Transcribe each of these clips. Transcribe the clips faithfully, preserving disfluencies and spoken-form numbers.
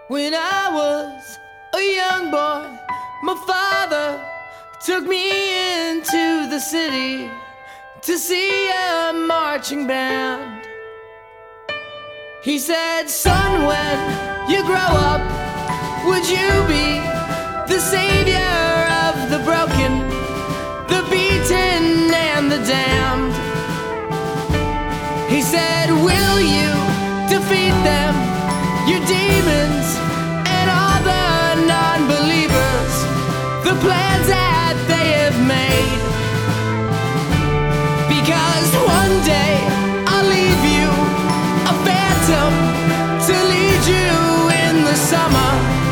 When I was a young boy, my father took me into the city to see a marching band. He said, "Son, when you grow up, would you be the savior of the broken, the beaten and the damned?" He said, "Will you defeat them, your demons and all the non-believers, the plans that they have made? Because one day I'll leave you a phantom to lead you in the summer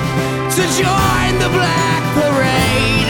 to join the Black Parade."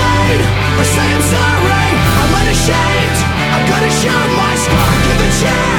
Or say I'm sorry, I'm unashamed, I'm gonna show my scar to the chain.